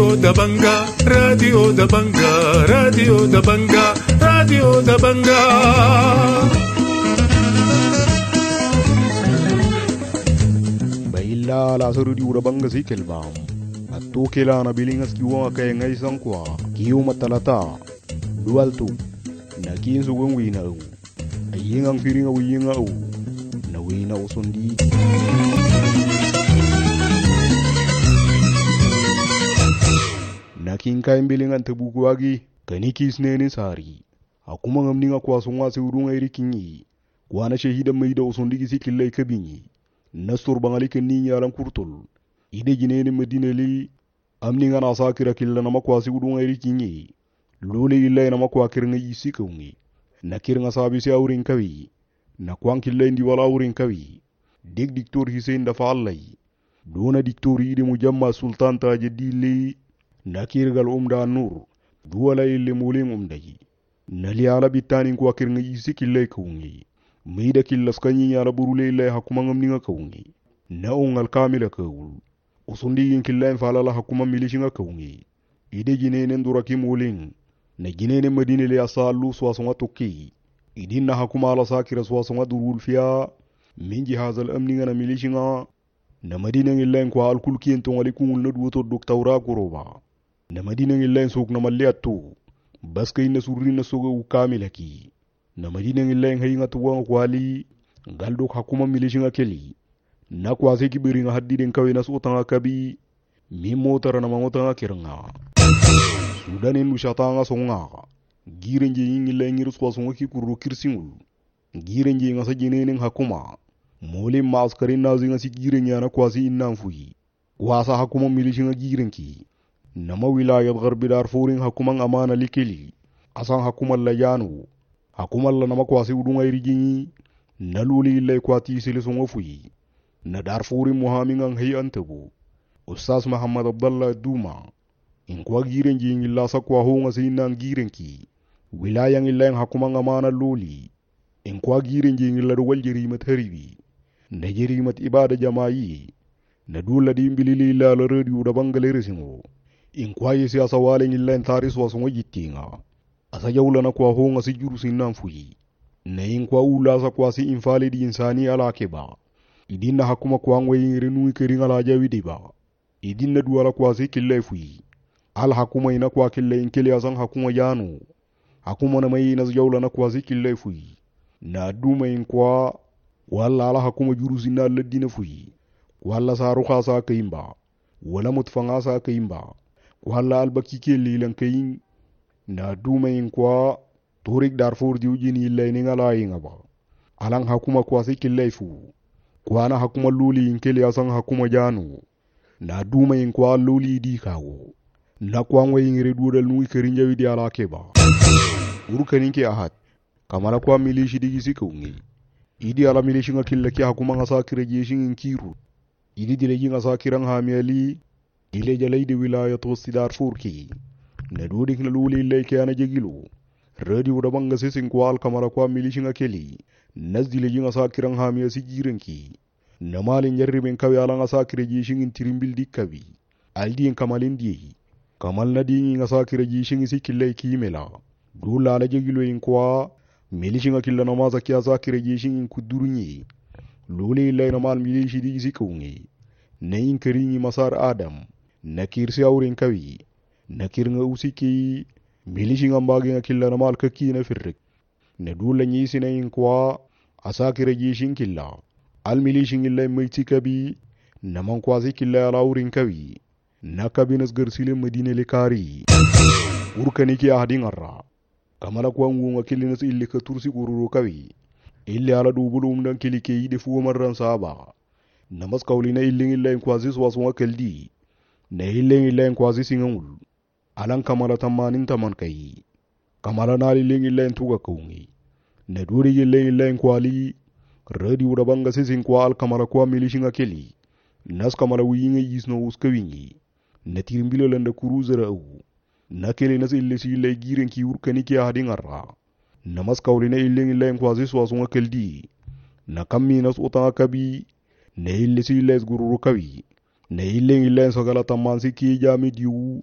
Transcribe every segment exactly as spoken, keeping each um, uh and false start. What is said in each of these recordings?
Radio da Banga, Radio da Banga, Radio da Banga, Radio da Banga. Baila la Radio da Banga si kelbam. Atto kela na bilingas kiwa kay ngay sangkwa. Kiyo matalata. Dualtu. Na kinsu gongwina u. Ayingang firinga uyinga u. Na wina usundi. Nakin kain bilingan tebuku agi kanikis nene sari akuma ngamninga kwa sunga se urunga irikinyi kwana shehida meida usondigi sikillai kabinyi nastur bangali kenni alam kurtul ide jinene medineli amninga na sakira killa na makwa se urunga irikinyi lole illai na makwa kirnga yisikawngi nakirnga sabi se aurin kawi na kwan killai ndi wala aurin kawi dig diktor Hussein da fallai dona diktor ide mujamma sultan ta jadili nakirgal umda nur duwala ille muling umdaji nali ala bitani ko akir ngi sikille kawungi meida killas kanyi ala burule ille hakuma ngamni nga kawungi na ungal kamila kawul usundi yin killain falala hakuma milishi nga kawungi ide jinene nduraki muling na jinene madine le asalu swasonga tokki idin na hakuma ala sakira swasonga durul fiya min jihazal amni nga na milishi nga na madine ngillain ko alkul kiyen tongali kungul na duwoto doktawra kuroba na madina ngillain sok na maliatu baskay na surri na soga u kamilaki na madina ngillain hayinga tuwa kwali galdo hakuma milishinga keli na kwase kibiri nga haddiden kawe na sotanga kabi mi motara na mamotanga kiranga sudanin mushatanga songa girenje ngillain ngir swa songa ki kuru kirsingul girenje nga sa jinenen hakuma mole maskarin nazinga si girenya na kwasi innan fuyi wasa hakuma milishinga girenki nama wilayat garbi darfurin hakuman amana likili asan hakuman la yanu hakuman la nama kwasi udunga irijini naluli illay kwati silisongo fuyi na darfurin muhamingan hay antabu ustaz Muhammad Abdallah Duma in kwa giren jingi la sakwa honga sinan girenki wilayan illay hakuman amana luli in kwa giren jingi la wal jerimat haribi na jerimat ibada jama'i na dula dimbilili la la radio da bangale singo in kwaye siyasa wale ngillen taris wasongo jittinga asa jawla na kwa honga si juru sinan fuyi na in kwa ula sa kwa si infali di insani ala keba idin na hakuma kwa ngwe yingre nui keringa la jawidi ba idin na duwala kwa si kille fuyi al hakuma ina kwa kille inkele asan hakuma yanu hakuma na mai na jawla na kwa si kille fuyi na duma in kwa wala ala hakuma juru sinan ladina fuyi wala sa ruha sa kaimba wala mutfanga sa kaimba wala albaki ke lilan kayin na dumayin kwa torik darfur diujini ilaini ngala yinga ba alang hakuma kwa sikilaifu kwa na hakuma luli inkele asan hakuma janu na dumayin kwa luli di kawo na kwa ngwe yingre dudal nui kerinja widi ala keba urukaninke ahad kamara kwa milishi digi sikaungi idi ala milishi nga killa ki hakuma nga sakira jeshin inkiru idi dile nga sakiran hamiali ile jalai de wilayat wasti Darfur ki na dudik na luli illay kiyana jegilu radio da banga sisin kwal kamara kwa milishinga keli nazdile jinga sakiran hamiya si jirenki na malin jarriben kawe ala nga sakira jishin tirimbil dikkabi aldi en kamalin diyi kamal na dingi nga sakira jishin si killay kimela dula ala jegilu in kwa milishinga killa na maza kiya sakira jishin kudurunyi luli illay na mal milishi digi sikaungi na in karinyi masar adam nakir si aurin kawi nakir nga usiki milishi nga mbagi nga killa na mal kaki na firrik na dula nyisi na in kwa asakira jishin killa al milishi ngilla maiti kabi na man kwazi killa ala aurin kawi na kabi nasgar sile madine le kari urkani ki ahadin arra kamala kwa ngu nga killa nas illi ka tursi ururu kawi illi ala dubulum dan kili ke yide fu marran saba namas kawlina illi illa in kwazi swaswa kaldi na illen illen kwazi singangul alan kamala tamanin taman kai kamala na illen illen tuga kaungi na duri illen illen kwali radio da banga sisin kwa al kamala kwa milishinga keli nas kamala wiyinga yisno uskawingi na tirimbilo landa kuruzera au na keli nas ille si ille giren ki urkani ki hadin arra namas kawlina illen illen kwazi swaswa kaldi na kammi nas utanga kabi na ille si ille gururu kawi na illen illen sagala tamansi ki jami diu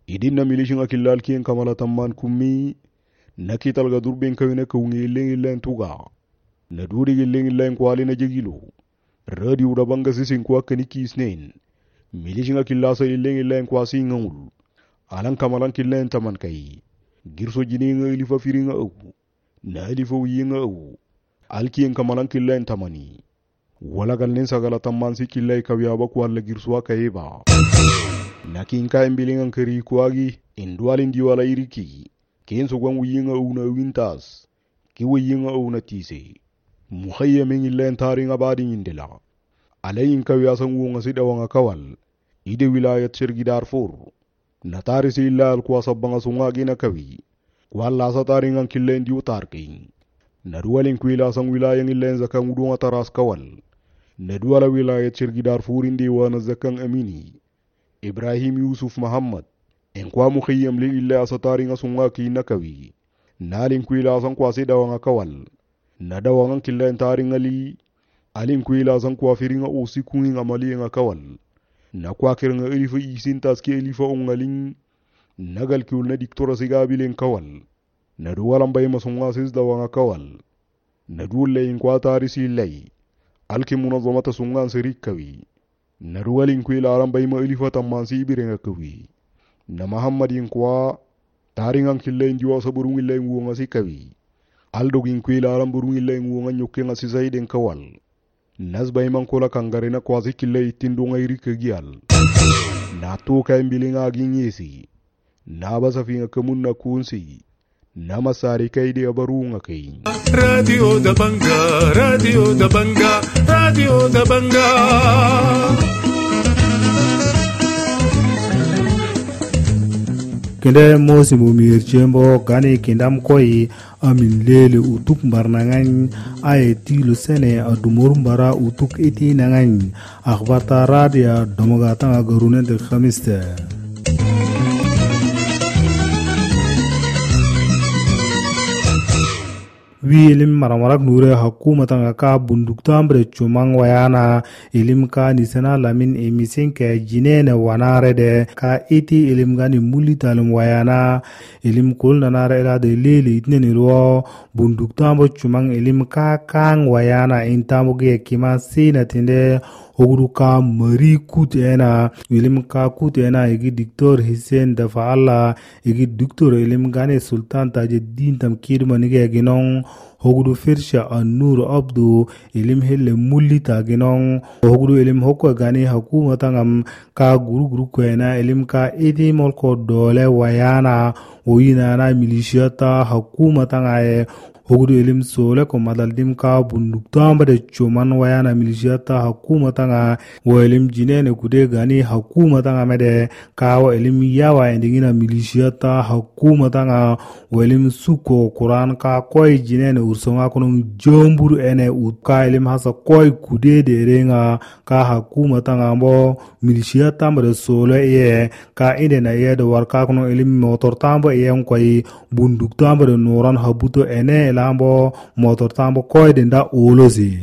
idin na milishin akillal kien kamala tamman kummi nakital ga durben kawina kawngi illen illen tuga na duri illen illen kwali na jegilo radio da banga sisin kwa kaniki isnen milishin akillasa illen illen kwasi ngul alan kamalan killen taman kai girso jini nga ilifa firinga au na ilifa uyinga au alkien kamalan killen tamani wala galnen sagala tamman si killai kawyaba kwalla girso akaiba nakin ka embilingan kari kwagi indwalin diwala iriki kenso gwan uyinga au na wintas ki uyinga au na tise muhayyamin illen tarin abadin indila alayin kawyasan wunga sida wanga kawal ide wilayat shirgi Darfur na tarisi illa alkuwa sabbanga sunga gina kawi wala sa taringan killen diu tarkin na duwalin kwila sang wilayan illen zakan udunga taras kawal na duwala wilayat shirgi Darfur indi wana zakan amini Ibrahim Yusuf Muhammad en kwa mukhayyam li illa asataringa sunga kina kawi nalin kwila sang kwa sida wanga kawal na dawangan killen taringa li alin kwila sang kwa firinga usikunga amali nga kawal na kwa kiringa elifa isin taski elifa ungalin nagal kiul na diktora sigabilen kawal na duwalan bay masunga sisda wanga kawal na duwale in kwa tarisi lay alki munazamata sungan sirik kawi na duwalin kwila alam bay ma elifa tammansi ibirenga kawi na Muhammadin kwa taringan killen jiwa saburung ilay nguwanga si kawi aldogin kwila alam burung ilay nguwanga nyukenga si zaiden kawal nasbay man kola kangarena kwazi kille itindunga irike gial na to kay mbilinga ginyesi na basafinga kamunna kunsi na masari kay de abarunga kay radio da banga radio da banga radio da banga kende mosi mo mirchembo gani kindam koi amin lele utuk barnangan ay tilo sene adumur bara utuk iti nangan akhbata radia domogata garune de khamiste wi ilim maramarak nure hakumata ka bunduktambre chumang wayana ilim ka nisana lamin emisen ke jinene wanare de ka iti ilim gani mulitalum wayana ilim kul nanare ila de lili itneni ro bunduktambo chumang ilim ka kang wayana intambo ge kima sina tinde Oguruka mari kutena ilim ka kutena igi diktor Hussein dafa Allah igi diktor ilim gane sultan tajeddin tamkir manige ginong Hogudu Firsha An-Nur Abdu ilim helle mulita ginong Hogudu ilim hokwa gani hakumata ngam ka guru guru kwena ilim ka iti molko dole wayana oyina na milishiyata hakumata ngaye Hogudu ilim sole ko madaldim ka bundukta de chuman wayana milishiyata hakumata nga wa ilim jinene kude gani hakumata nga mede ka wa ilim yawa endingina milishiyata hakumata nga wa ilim suko Quran ka koi jinene ursonga kono jomburu ene utka ilim hasa koi kude de renga ka hakumata nga mbo milishiyata mede sole ye ka inde na ye de warka kono ilim motor tambo ye koi bundukta de noran habuto ene lambo motor tambo koy denda olozi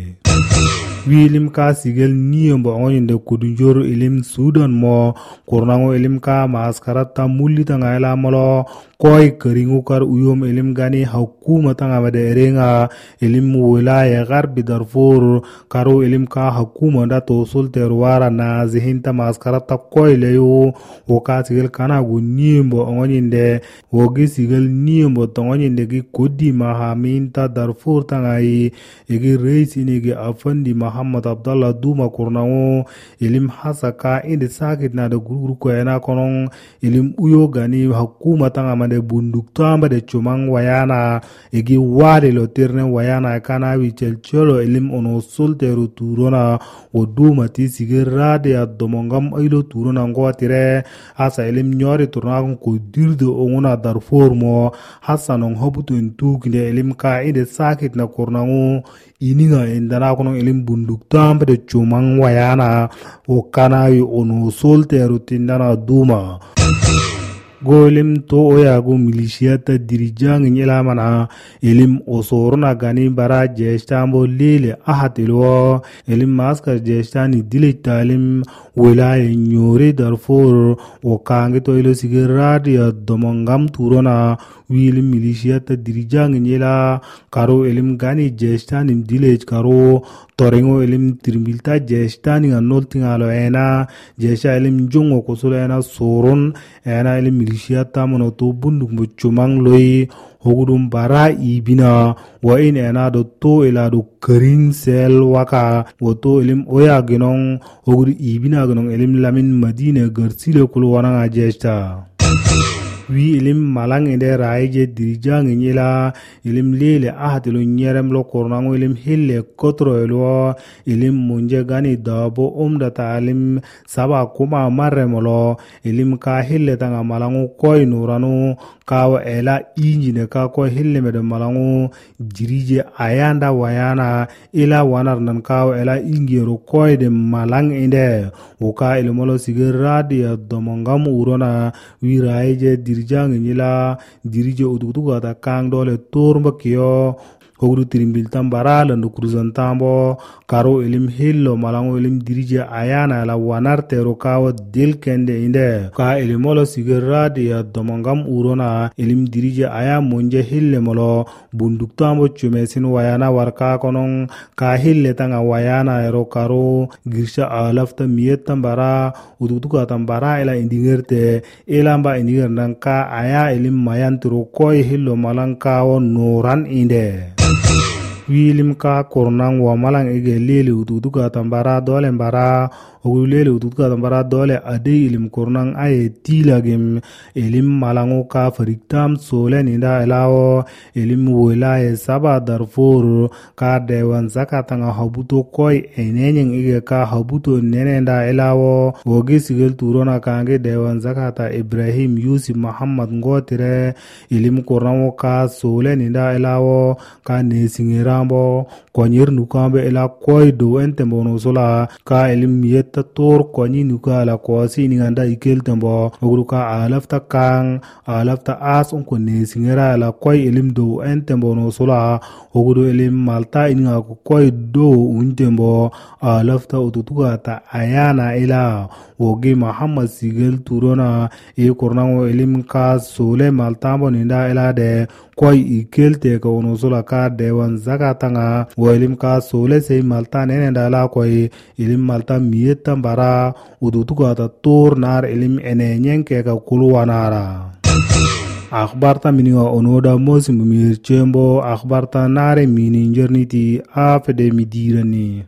wilim ka sigel niyombo oninde kudunjoro ilim Sudan mo kornango ilim ka maskarata mulita ngaila molo koy keringu kar uyom ilim gani hakuma tanga made renga ilim wilaya garbi Darfur karo ilim ka hakuma da to sulter wara na zihinta maskarata koy leyo woka sigel kana gu niyombo oninde wogi sigel niyombo tongoninde gi kodi mahaminta Darfur tangai igi reis inigi afandi Muhammad Abdallah Duma kornango ilim hasaka inde sakit na da guru ko yana konon ilim uyo gani hakuma tanga made bundukta made chumang wayana igi wade lo terne wayana kana wichel cholo ilim ono solteru turona o Duma ti sigirade ya domongam ailo turona ngwatire hasa ilim nyori turna ko dirdo onguna Darfur mo hasa non hobutu intukinde ilim ka inde sakit na kornango ininga indana kono ilim bundukta made chumang wayana o kana wi ono solteru tindana Duma golim to oyago milishiyata dirijang nyela mana elim osoruna gani bara jestambo lele ahatilo elim maskar jestani dilitalim wilaya nyore Darfur o kange to ilo sigiradi ya domongam turona wilim milishiyata dirijang nyela karo elim gani jestani dilej karo torengo elim trimbilta jestani nganol tingalo ena jesha elim jongo kosulo ena soron ena elim milishiyata mono to bunduk muchumang loi hogudum bara ibina wa in ena do to ela do kering sel waka wo to elim oya genong hogudu ibina genong elim lamin madina garsile kulo wana jesta wi elim malang ende raije dirijang nyela elim lele ahatelo nyerem lo kornango elim hille kotro elo elim munje gani dabo umda talim saba kuma marremolo elim ka hille tanga malango koy nuranu kawa ela injine ka ko hille mede malango dirije ayanda wayana ila wanar nan kawa ela ingero koy de malang ende uka elimolo sigiradi ya domongam urona wi raije dirijang nyila dirije udugudu ta kang dole tormba kiyo hogru tirimbil tambara landu kruzan tambo karo elim hillo malango elim dirije ayana la wanar tero kawa dil kende inde ka elimolo sigiradi ya domongam urona elim dirije aya monje hille molo bunduk tambo chumesin wayana warka konong ka hille tanga wayana ero karo girsha alafta miyet tambara udugudu tambara ela indingerte elamba indinger nang ka aya elim mayan tero koy hillo malanka wo noran inde wilim ka kornang wa malang ege lele ututuka tambara dole mbara ogulele ututuka tambara dole ade ilim kornang aye tilagem elim malango ka fariktam solen inda elawo elim wolaye saba Darfur ka dewan zakatanga habuto koy enenyen ege ka habuto nenenda elawo wogi sigel turona kange dewan zakata Ibrahim Yusuf Muhammad ngotire elim kornang ka solen inda elawo ka nesingira bo konyer nukambe ela koy do entembo no sola ka elim yetta tor koni nuka la kosi ni nganda ikel tembo ogruka alafta kang alafta as on ko ne singera la koy elim do entembo no sola ogru elim malta inga ko koy do untembo alafta ututuka ta ayana ila wogi Muhammad sigel turona e kornango elim ka sole malta bo ninda ela de koy ikelte ko no sola ka dewan zakatanga wo elim ka sole sei malta nene ndala koy elim malta miyeta bara udutuka ta tor nar elim enenyen ke ka kulwanara akhbarta miniwa onoda mosi mumir chembo akhbarta nare mini njerniti afede midirani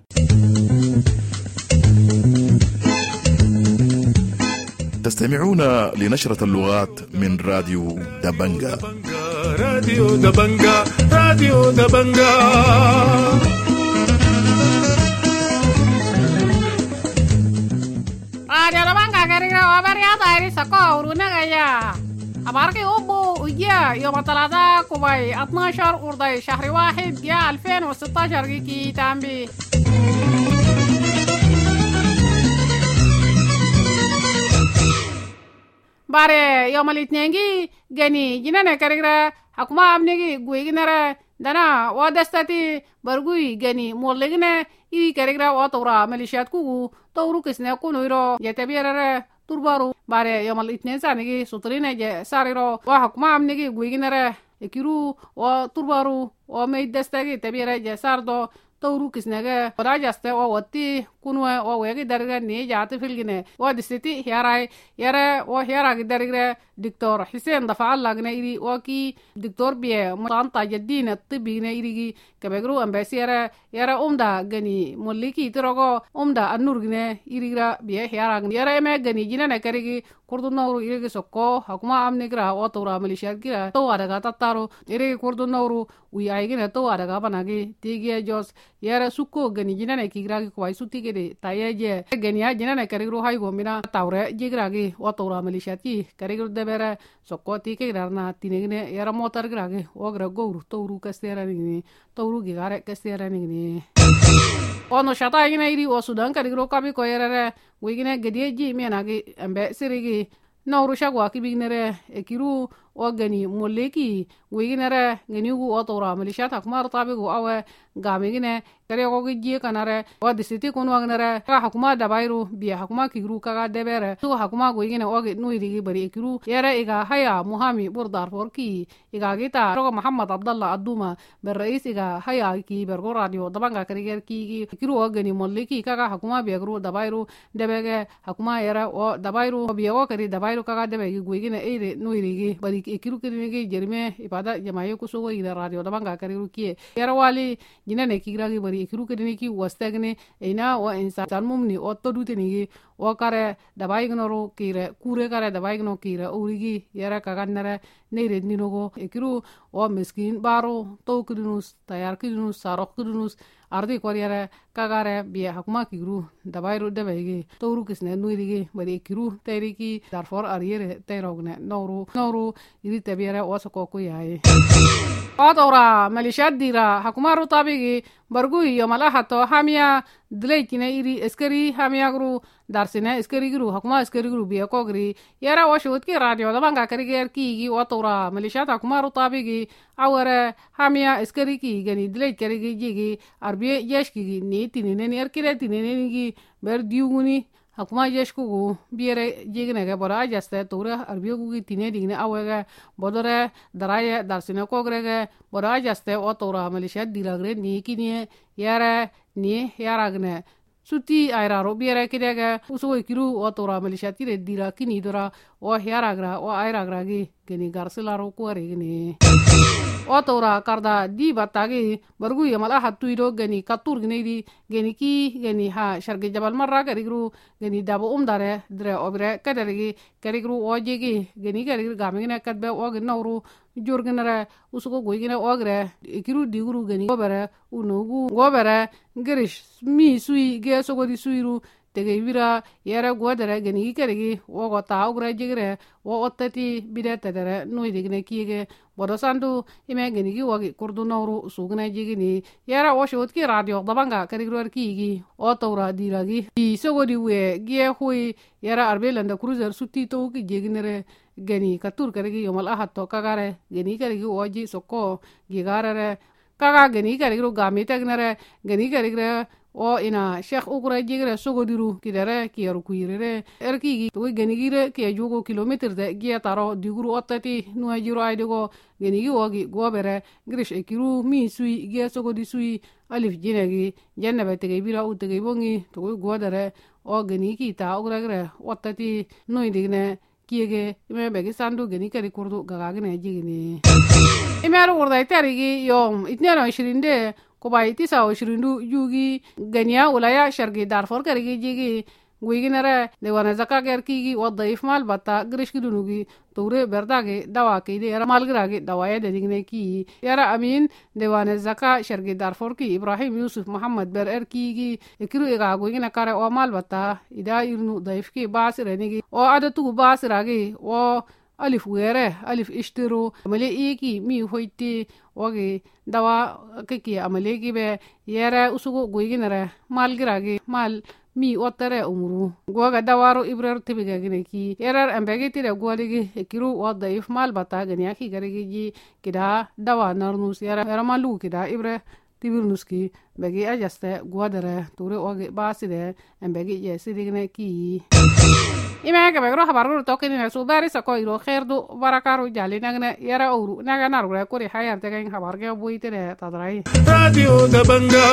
تستمعون لنشرة اللغات من راديو دبنجا. راديو دبنجا راديو دبنجا راديو دبنجا كريرا وبرياتا إريساكو ورونغايا أباركي أبو ويا يوم الثلاثاء كوباي اثناشر أرضي شهر واحد يا ألفين وستاشر كي تامبي bare yomal itnengi gani jinane karigra hakuma amnegi guiginara dana wadastati bargui gani mollegine iri karigra watora malishat kugu tawru kisne kunoiro yetabirare turbaru bare yomal itnen sanigi sutrine je sariro wa hakuma amnegi guiginara ekiru wa turbaru wa meidastagi tabire je sardo tawru kisnege wadajaste wa watti kunwe wa wegi darga ni jaati filgine wa disiti yaray yare wa yarag darga دكتور حسين دفع الله غنيري وكي دكتور بيه مطانطا جدين الطبي غنيري كبغرو امباسيرا يرا اومدا غني موليكي تروغو اومدا النور غني يريغرا بيه يارا يرا ما غني جينا نكريغي كردو نورو يريغي سوكو حكما امنيغرا وتورا ماليشيا غيرا تو ادغا تاتارو يريغي كردو نورو وي ايغنا تو ادغا بناغي تيغي جوس يرا سوكو غني جينا نكيغرا كواي سوتيغي دي تايجي غني جينا نكريغرو هايغو مينا تاوري جيغراغي وتورا ماليشيا كي كريغرو bere sokoti ke darna tinegine yara motor grage ogra gouru touru kastera ni touru gigare kastera ni ono shata ine iri o sudan ka digro kabi ko yere wigine gedieji menagi ambe sirigi nawru shagwa kibignere ekiru wagani moleki wiginere ngenigu otora malishata kumar tabigu awe gamigine kare gogi kanare wadisiti kunwagnere ka hakuma dabairu biya hakuma kigru kaga debere tu hakuma goigine wagi nuirigi bari ekiru yere iga haya muhami burdar forki iga gita rogo muhammad abdallah aduma ber rais iga haya ki bergo radio dabanga kariger ki ekiru wagani moleki kaga hakuma biagru dabairu debege hakuma yere o dabairu biya kari dabairu kaga debege goigine eire nuirigi bari ekiru kirinigi jerime ipada jamaye kusogo ina radio dabanga kariru kie yere wali jinane kigragi bari ekiru kirinigi wastegne ina wa insan mumni otto duteni o kare dabaignoru kire kure kare dabaigno kire urigi yere kagannere neire ninogo ekiru o miskin baro to kidunus tayar kidunus sarok kidunus ardi koryere kagare biya hakuma kigru dabairu debegi toru kisne nuirigi bari ekiru teriki darfor ariere terogne noru noru iri tebere osoko kuyaye odora malishad dira hakumaru tabigi bargui yomalahato hamia dleikine iri eskeri hamia gru darsine eskeri gru hakuma eskeri gru biya kogri yara washut ki radio dabanga kariger kigi odora malishad hakumaru tabigi awere hamia eskeri ki gani dleik karigi jigi arbiye yeshki ni tinene erkire tinene gi ber diuguni hakuma yeshkugu biere jigne bora ajaste tora arbiyogu tine digne awege bodore daraye darsine kogrege bora ajaste otora malaysia dilagre ni kini yare ni yaragne suti airaro biere kidege usugo kiru otora malaysia tire dira kini dora o yaragra o airagra gi geni garsilaro kuare gini otora karda di batagi bargu yamala hatuiro geni katur gini di geni ki geni ha sharge jabal marra garigru geni dabo umdare dre obre kadergi garigru ojegi geni garigru gamine kadbe og nawru jorgnere usugo goigine ogre ikiru diguru geni gobere unugu gobere gerish mi sui ge sogo di suiru tege wira yere godere geni keregi wogo taugre jigre wo ottati bidete dere noydigne kige bodo sandu ime geni gi wogi kurdu nawru sugne jigini yere wo shotki radio dabanga kerigro kigi otora diragi i sogodi we gie hui yere arbelanda cruiser sutti to ki jignere geni katur keregi yomal ahatto kagare geni keregi oji sokko gigarere kaga geni kerigro gamitegnere geni kerigre o ina sheikh ukra jigre sogodiru kidere kiyaru kuirere erkigi to genigire ke jogo kilometer de giya taro diguru ottati nuwa jiro aydigo genigi wogi gobere grish ekiru mi sui giya sogodi sui alif jinegi jennebe tege bira utege bongi to godere o genigi ta ukra gre ottati noydigne kiyege ime begi sandu geni kari kurdu gagagine jigini imeru urda tarigi yom itnero ishirinde kubai tisa ushirindu yugi gania ulaya shargi darfor karigi jigi guiginere dewana zaka gerkigi wadaif mal bata grishkidunugi tore berdage dawa kide era malgrage dawaya dedigne ki yara amin dewana zaka shargi darfor ki ibrahim yusuf muhammad ber erkigi ikiru ega guigina kare o mal bata ida irnu daif ki basireni o adatu basirage o alif were alif ishtiru amale iki mi hoiti wage dawa kiki amale gibe yere usugo goiginere mal girage mal mi otere umru goga dawaro ibrer tibiga gine ki yerer ambege tire goligi ekiru wadda if mal bata gani aki garigi ji kida dawa narnus yere yere malu kida ibre tibirnuski begi ajaste godere tore oge baside ambege ye sidigne ki ima ke begro habarru tokini na subari sako iro khairdu barakaru jali nagne yara uru naga narure kuri hayar tegen habarge buitere tadrai radio dabanga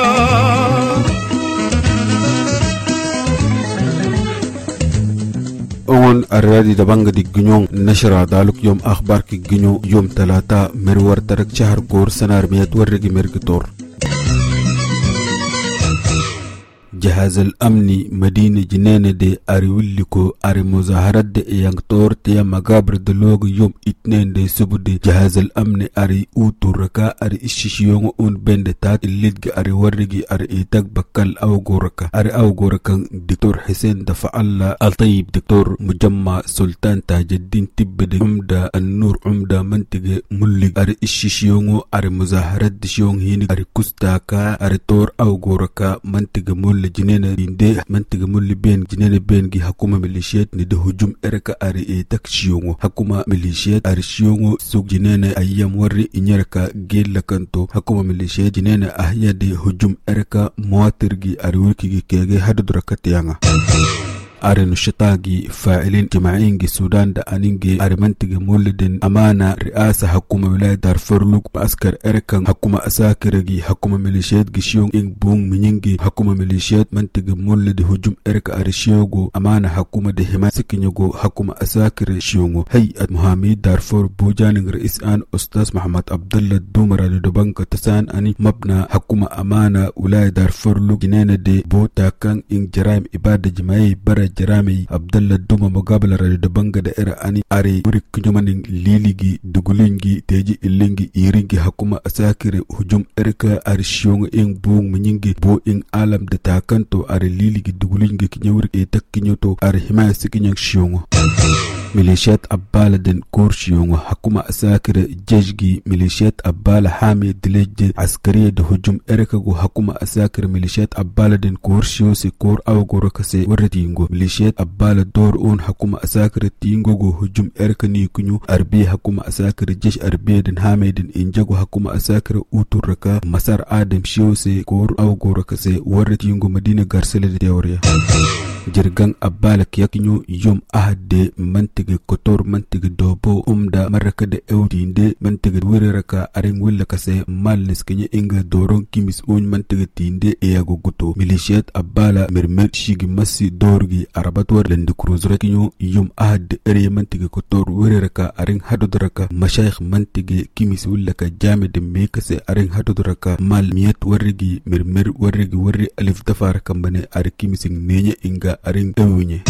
أول الرادي دبانغ دي جنيون نشر دالك يوم أخبار كي جنيو يوم ثلاثة مرور ترك شهر كور سنار ميت ورقي مرقطور جهاز الأمني مدينة جنانة دي أريوليكو أري مظاهرات دي يانكتور تيا مقابر دلوغ يوم اتنين دي سبو دي جهاز الأمني أري اوتو ركا أري الشيشيون اون بند تات الليدك أري ورقي أري ايتاك بكال أوغو ركا أري أوغو ركا دكتور حسين دفع الله الطيب دكتور مجمع سلطان تاج الدين تبدي عمدة النور عمدة منطقة ملق أري الشيشيون أري مظاهرات دي شيون هيني أري كستاكا أري تور أوغو ركا منطقة ملق جنينة دي منطقة مولي بين جنينة بين جي حكومة ميليشيات ندي هجوم إركا أري إيه تكشيونغو حكومة ميليشيات أري شيونغو سوق جنينة أيام وري إنيركا جيل لكنتو حكومة ميليشيات جنينة أهيا دي هجوم إركا مواتر جي أري وركي جي كيغي هادو دركتيانا أري نشطاقي فاعلين جماعين جي سودان دا أنينجي أري منطقة مولدين أمانة رئاسة حكومة ولاية دارفور لوك بأسكر إركان حكومة أساكر جي حكومة ميليشيات جي شيون إنج بون منينجي حكومة ميليشيات منطقة مولد هجوم إركا أري شيوغو أمانة حكومة دي حماية سكينيوغو حكومة أساكر شيوغو هيئة محامي دارفور بوجانين رئيس آن أستاذ محمد عبد الله الدومرة لدبنك تسان أني مبنى حكومة أمانة ولاية دارفور لوك جنينة دي بوتا كان إنج جرائم إبادة جماعي برا جرامي عبد الله دوما مقابل رد بانغا دائرة اني اري وريك نيومانين ليليغي دغولينغي تيجي إلينغي إيرينغي حكومة أساكر هجوم إركا أري شيونغ إنغ بوغ منينغي بو إنغ عالم دتاكنتو أري ليليغي دغولينغي كنيوريك إيتاك كنيوتو أري حماية سكينيوغ شيونغ ميليشيات أبالة دين كورشيونغ حكومة أساكر جيجي ميليشيات أبالة حامي دليج عسكرية ده هجوم إركا جو حكومة أساكر ميليشيات أبالة دين كورشيو سي كور أو غوركسي وردينغو ميليشيات أبالة دور أون حكومة أساكر تينغو جو هجوم إركا نيكونيو أربي حكومة أساكر جيش أربي دين حامي دين إنجاغو حكومة أساكر أوتوركا مسار آدم شيو سي كور أو غوركسي وردينغو مدينة غارسلة ديوريا jirgan abalak yakinyo yom ahade mantige kotor mantige dobo umda maraka de eudinde mantige wireraka aring willaka se malnis kenye inga doron kimis un mantige tinde eyago guto militiat abala mermer shigi masi dorgi arabatwar lende cruzra kinyo yom ahade ere mantige kotor wireraka aring hadodraka mashayikh mantige kimis willaka jamide mekase aring hadodraka mal miyat warigi mermer warigi warri alif dafar kambane ari kimising nenya inga أرين أويني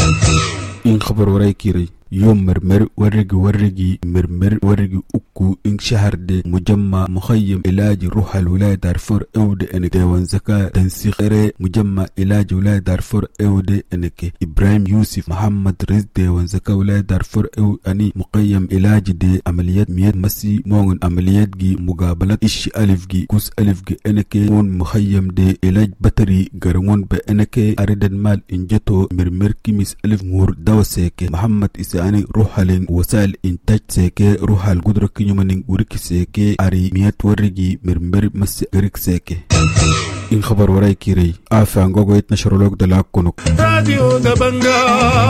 إن خبر وراي كيري يوم مرمر ورقي ورقي مرمر ورقي أكو إن شهر دي مجمع مخيم علاج روح الولاية دارفور أود أنك ديوان زكاة تنسيق ري مجمع علاج ولاية دارفور أود أنك إبراهيم يوسف محمد رزق ديوان زكاة ولاية دارفور أو أني مقيم علاج دي عمليات مياد مسي مون عمليات جي مقابلات إش ألف جي كوس ألف جي أنك مون مخيم دي علاج بطري غرمون بأنك أريد المال إنجتو مرمر كيميس ألف مور دوسيك محمد إسا يعني روح لين وسائل إنتاج سيكي روح القدرة كنيومانين وريك سيكي أري ميات ورقي مرمر مس غريك سيكي إن خبر وراي كيري آفان غوغو يتنشر لوك دلاك كونوك راديو دبنجا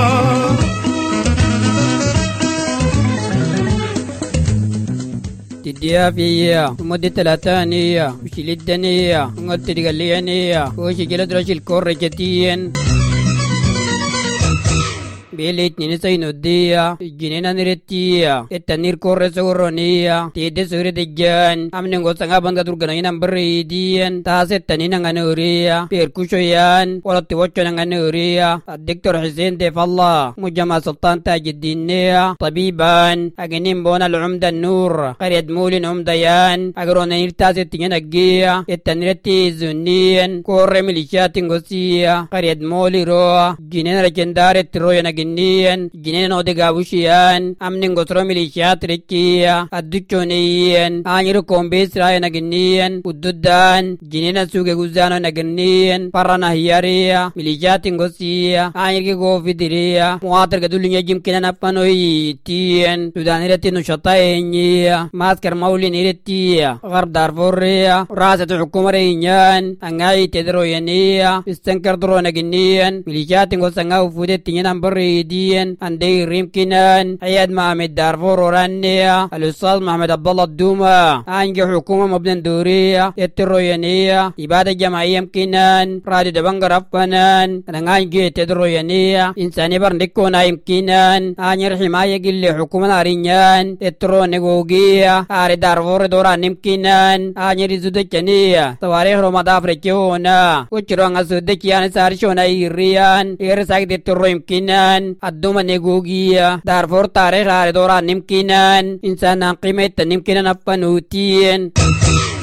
تديا فيا مدة ثلاثانية وشي الدنيا وقلت لقليانية وشي جلد رشي الكورجتين بيليت نيساينو ديا جنينا نريتيا التنير كورس ورونيا تيدي سوري دجان امنين غوسانغا بانغا ترغناينا بريديان تاسيت تنينا غنوريا بيركوشيان ولاتي وچنا غنوريا الدكتور حسين ديف الله مجمع سلطان تاج الدينية طبيبان اغنين بونا العمدة النور قريد مولين عمديان اغرونا نيرتاسيت تنينجيا التنيرتي زنيان كوري ميليشياتين غوسيا قريد مولي روا جنينا رجنداري تروينا جنين جنين ودقاوشيان أمنين قطر ميليشيات ركيا الدكتونيين آنيرو كومبيس راي نجنين ودودان جنين سوق غزانو نجنين برانا هياريا ميليشيات غوسيا آنيركي غوفي ديريا مواتر قدولين يجيم كنا نبانوي تيين سوداني رتي نشطاينيا ماسكر مولين رتيا غرب دارفوريا راسة حكومة رينيان أنغاي تدرو ينيا استنكر درو نجنين ميليشيات غوسانغا وفودت تيين أمبري دين عندي ريمكنان عياد محمد دارفور ورانيا الأستاذ محمد عبد الله الدوما أنجي حكومة مبنى دورية الترويانية إبادة جماعية يمكنان رادي دبنغر أفنان أنجي تدرويانية إنساني برندكونا يمكنان أنجي حماية قل حكومة رينيان الترو نغوغية أري دارفور دوران يمكنان أنجي رزودكنية تواريخ رمضان فريكيونا وچرون أسودكيان سارشونا إيريان إيرساك الترو يمكنان الدوما نيغوغيا دارفور تاريخ على دوران نمكنان إنسان قيمة نمكنان أفنوتين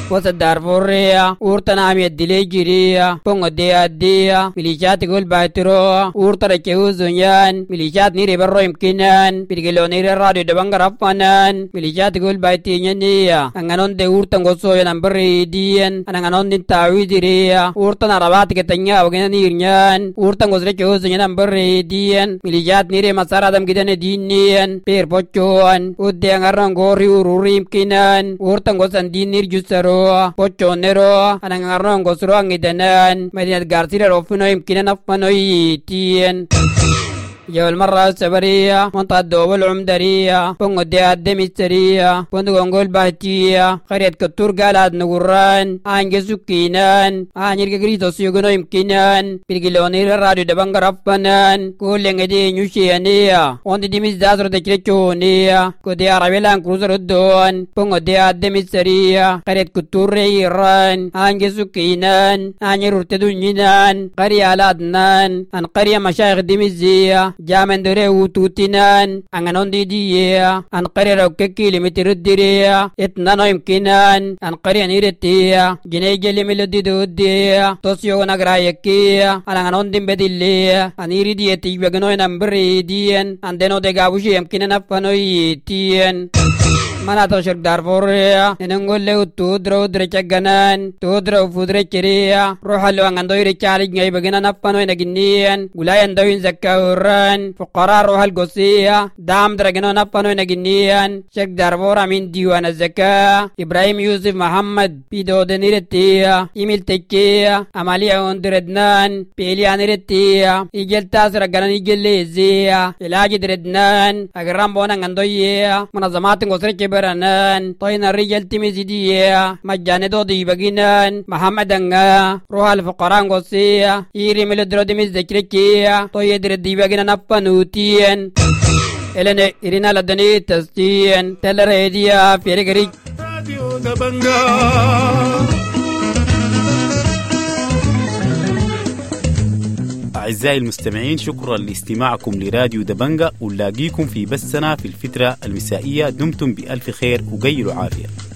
وسط دارفوريا ورطنا عم يدلي جريا بونغ ديا ديا ميليشيات يقول بايترو ورطا ركيو زنيان ميليشيات نيري برو يمكنان بيرجلو نيري راديو دبانغ رفانان ميليشيات يقول بايتينيا نيا أنغانون دي ورطا ngosoo نمبري ديان أنغانون دي تاويدريا ورطنا ربات كتنيا وغنا نيرنيان ورطا ngosre كيو زنيا نمبري ديان ميليشيات نيري مسارة دم كدن دينيان بير بوچوان ودي أنغارن غوري وروري يمكنان ورطا ngosan di nir jusaro pocho nero anangarno ngosro angidanan medinat gartira rofino imkinan afano yitien يا المرة السبرية منطقة دوبل العمدرية بونغو دي الدميسترية بونغو نقول باتية قرية كتور قالاد نقران آنجي سكينان آنجي كريتو سيوغنو يمكنان بيرجلوني الراديو دبانغ رفنان كل ينجدي نيوشيانية وانت دي مزدازر تكريتشونية كودي عربيلان كروزر الدون بونغو دي الدميسترية قرية كتور ريران آنجي سكينان آنجي رتدونينان قرية لادنان أن قرية مشايخ دميزية جامن دري وتوتينان أنغنون دي ديا أن قرية روكي لمتر الدريا اتنانو يمكنان أن قرية نيرتيا جني جلي ملدي دوديا توسيو نغرايكيا أنغنون دي بدليا أنيري دي تيجبغنو نمبري ديان أندنو دي غابوشي يمكنن أفنو يتيان mana to shirk darforia nenengol le tudro drechaгаnan tudro fudre chiria rohalo angando ire chali ngai bagina napano inaginian gulayan dawin zakauran fuqara rohal gosia dam dragino napano inaginian shirk darfora min diwan zakka ibrahim yusuf muhammad pido deniretia imil tekia amalia ondrednan pelian retia igel tasra ganan igellezia ilaji drednan agram bona ngandoye munazamat ngosre beranan طينا الرجال تمزيدية مجاني دودي بغينان محمد انغا روح الفقران غصية ايري ملدرو دمز ذكركية طي يدردي بغينان افنوتين إلنا إرنا لدني تستين تل ريديا فيرغريك راديو دبنجا أعزائي المستمعين، شكرا لاستماعكم لراديو دبنجا، ونلاقيكم في بثنا في الفترة المسائية. دمتم بألف خير وقيلوا عافية.